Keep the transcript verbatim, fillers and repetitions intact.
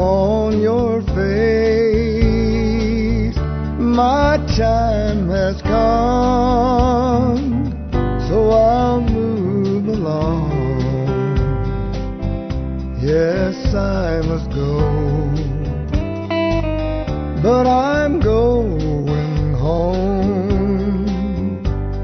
on your face. My time has come, so I'll move along. Yes, I must go, but I'm going